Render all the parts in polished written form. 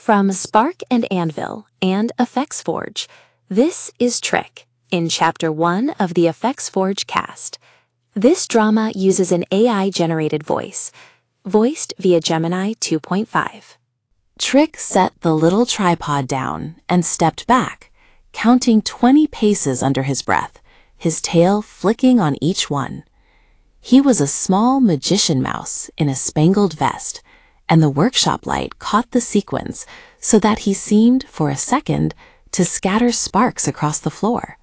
From Spark and Anvil and Effects Forge, this is Trick in Chapter 1 of the Effects Forge cast. This drama uses an AI-generated voice, voiced via Gemini 2.5. Trick set the little tripod down and stepped back, counting 20 paces under his breath, his tail flicking on each one. He was a small magician mouse in a spangled vest, and the workshop light caught the sequins so that he seemed, for a second, to scatter sparks across the floor.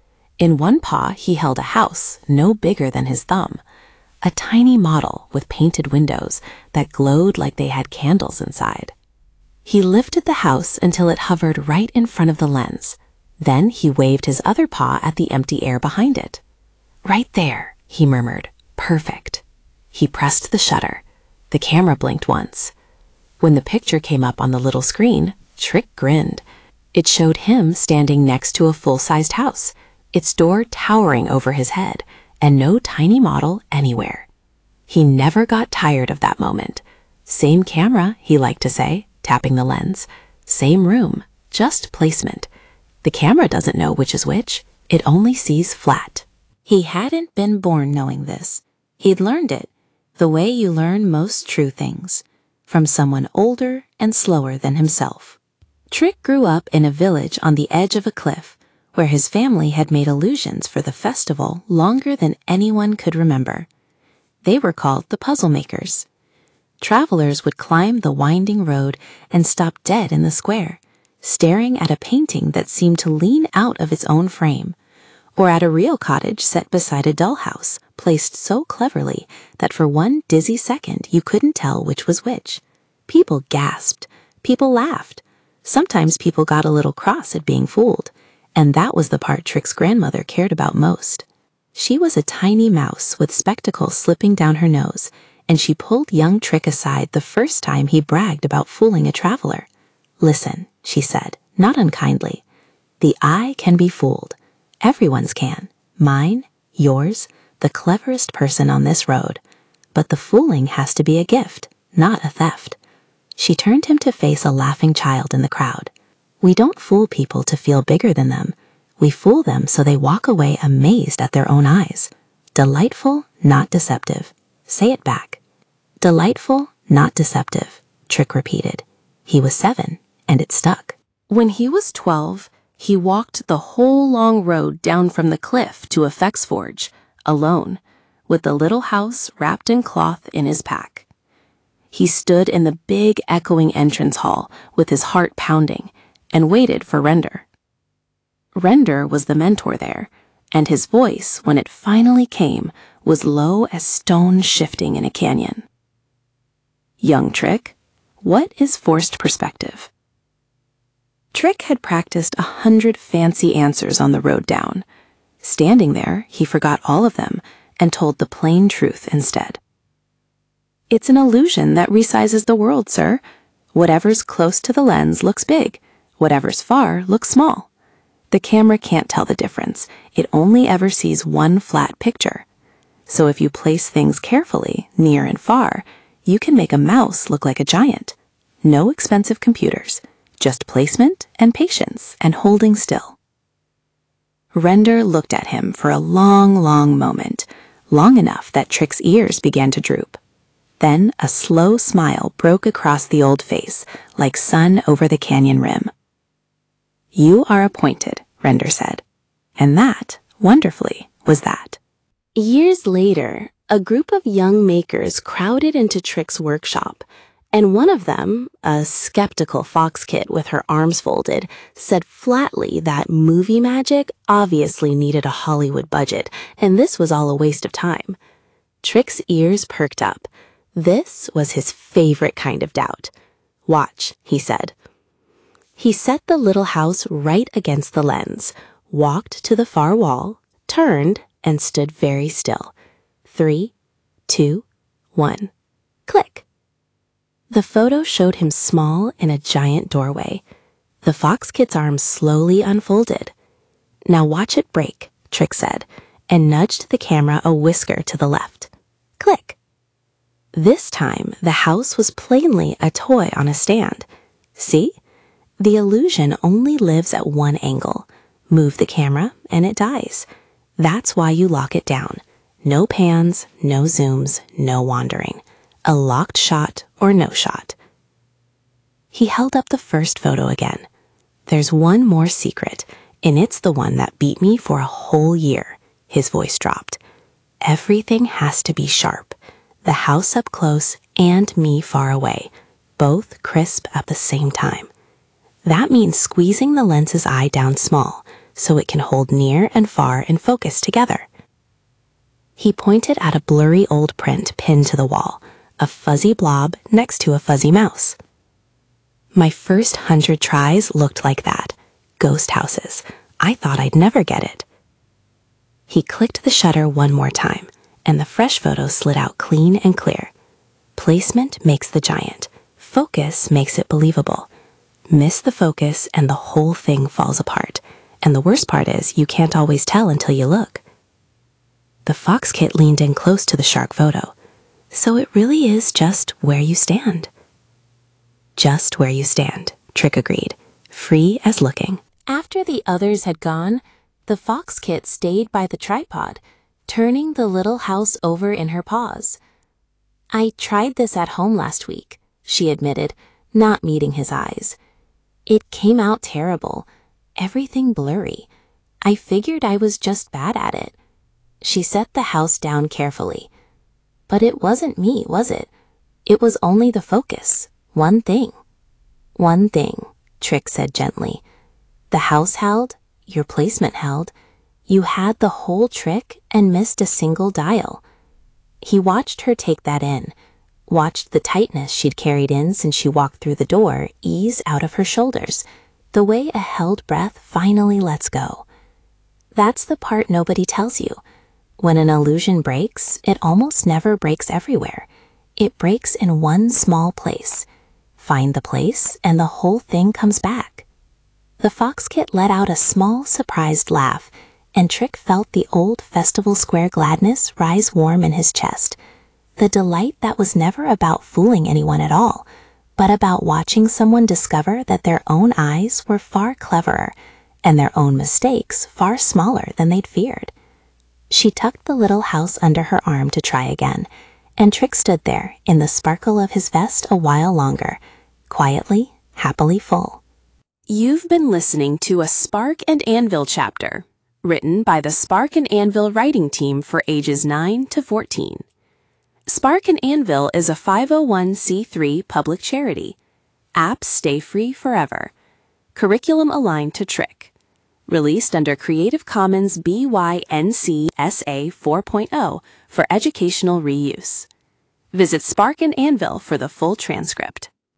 In one paw he held a house no bigger than his thumb, a tiny model with painted windows that glowed like they had candles inside. He lifted the house until it hovered right in front of the lens. Then he waved his other paw at the empty air behind it. "Right there," he murmured. "Perfect." He pressed the shutter. The camera blinked once. When the picture came up on the little screen, Trick grinned. It showed him standing next to a full-sized house, its door towering over his head, and no tiny model anywhere. He never got tired of that moment. Same camera, he liked to say, tapping the lens. Same room, just placement. The camera doesn't know which is which. It only sees flat. He hadn't been born knowing this. He'd learned it, the way you learn most true things, from someone older and slower than himself. Trick grew up in a village on the edge of a cliff, where his family had made illusions for the festival longer than anyone could remember. They were called the Puzzle Makers. Travelers would climb the winding road and stop dead in the square, staring at a painting that seemed to lean out of its own frame, or at a real cottage set beside a dollhouse, placed so cleverly that for one dizzy second you couldn't tell which was which. People gasped. People laughed. Sometimes people got a little cross at being fooled, and that was the part Trick's grandmother cared about most. She was a tiny mouse with spectacles slipping down her nose, and she pulled young Trick aside the first time he bragged about fooling a traveler. "Listen," she said, not unkindly. "The eye can be fooled. Everyone's can. Mine, yours, the cleverest person on this road. But the fooling has to be a gift, not a theft." She turned him to face a laughing child in the crowd. "We don't fool people to feel bigger than them. We fool them so they walk away amazed at their own eyes. Delightful, not deceptive." Say it back. "Delightful, not deceptive," Trick repeated. He was 7, and it stuck. When he was 12, he walked the whole long road down from the cliff to Effects Forge, alone, with the little house wrapped in cloth in his pack. He stood in the big echoing entrance hall with his heart pounding and waited for Render. Render was the mentor there, and his voice, when it finally came, was low as stone shifting in a canyon. "Young Trick, what is forced perspective?" Trick had practiced 100 fancy answers on the road down. Standing there, he forgot all of them and told the plain truth instead. "It's an illusion that resizes the world, sir. Whatever's close to the lens looks big. Whatever's far looks small. The camera can't tell the difference. It only ever sees one flat picture. So if you place things carefully, near and far, you can make a mouse look like a giant. No expensive computers. Just placement and patience and holding still." Render looked at him for a long, long moment, long enough that Trick's ears began to droop. Then a slow smile broke across the old face, like sun over the canyon rim. "You are appointed," Render said. And that, wonderfully, was that. Years later, a group of young makers crowded into Trick's workshop, and one of them, a skeptical fox kid with her arms folded, said flatly that movie magic obviously needed a Hollywood budget, and this was all a waste of time. Trick's ears perked up. This was his favorite kind of doubt. "Watch," he said. He set the little house right against the lens, walked to the far wall, turned, and stood very still. 3, 2, 1. Click. The photo showed him small in a giant doorway. The fox kid's arms slowly unfolded. "Now watch it break," Trick said, and nudged the camera a whisker to the left. Click. This time, the house was plainly a toy on a stand. See? The illusion only lives at one angle. Move the camera and it dies. That's why you lock it down. No pans, no zooms, no wandering. A locked shot or no shot. He held up the first photo again. There's one more secret, and it's the one that beat me for a whole year. His voice dropped. Everything has to be sharp. The house up close and me far away, both crisp at the same time. That means squeezing the lens's eye down small so it can hold near and far in focus together. He pointed at a blurry old print pinned to the wall, a fuzzy blob next to a fuzzy mouse. My first 100 tries looked like that. Ghost houses. I thought I'd never get it. He clicked the shutter one more time, and the fresh photo slid out clean and clear. Placement makes the giant. Focus makes it believable. Miss the focus and the whole thing falls apart. And the worst part is you can't always tell until you look. The fox kit leaned in close to the shark photo. So it really is just where you stand. Just where you stand, Trick agreed, free as looking. After the others had gone, the fox kit stayed by the tripod, turning the little house over in her paws. I tried this at home last week, she admitted, not meeting his eyes. It came out terrible, everything blurry. I figured I was just bad at it. She set the house down carefully. But it wasn't me, was it? It was only the focus. One thing. One thing, Trick said gently. The house held, your placement held. You had the whole trick and missed a single dial. He watched her take that in, watched the tightness she'd carried in since she walked through the door ease out of her shoulders, the way a held breath finally lets go. That's the part nobody tells you. When an illusion breaks, it almost never breaks everywhere. It breaks in one small place. Find the place, and the whole thing comes back. The fox kit let out a small, surprised laugh, and Trick felt the old Festival Square gladness rise warm in his chest. The delight that was never about fooling anyone at all, but about watching someone discover that their own eyes were far cleverer, and their own mistakes far smaller than they'd feared. She tucked the little house under her arm to try again, and Trick stood there in the sparkle of his vest a while longer, quietly, happily full. You've been listening to a Spark and Anvil chapter, written by the Spark and Anvil writing team for ages 9 to 14. Spark and Anvil is a 501c3 public charity. Apps stay free forever. Curriculum aligned to Trick. Released under Creative Commons BY-NC SA 4.0 for educational reuse. Visit Spark and Anvil for the full transcript.